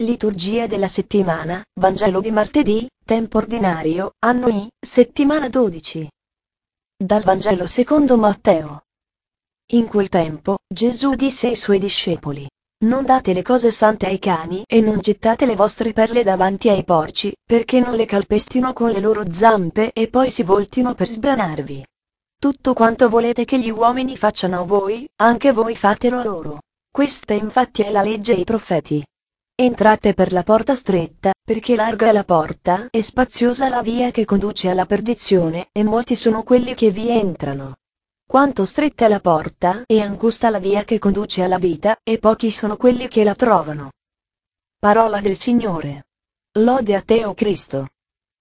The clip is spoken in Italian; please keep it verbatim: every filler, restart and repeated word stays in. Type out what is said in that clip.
Liturgia della settimana, Vangelo di martedì, tempo ordinario, anno I, settimana dodici. Dal Vangelo secondo Matteo. In quel tempo, Gesù disse ai suoi discepoli: Non date le cose sante ai cani e non gettate le vostre perle davanti ai porci, perché non le calpestino con le loro zampe e poi si voltino per sbranarvi. Tutto quanto volete che gli uomini facciano a voi, anche voi fatelo a loro. Questa infatti è la legge e i profeti. Entrate per la porta stretta, perché larga è la porta e spaziosa la via che conduce alla perdizione, e molti sono quelli che vi entrano. Quanto stretta è la porta e angusta la via che conduce alla vita, e pochi sono quelli che la trovano. Parola del Signore. Lode a te, o Cristo.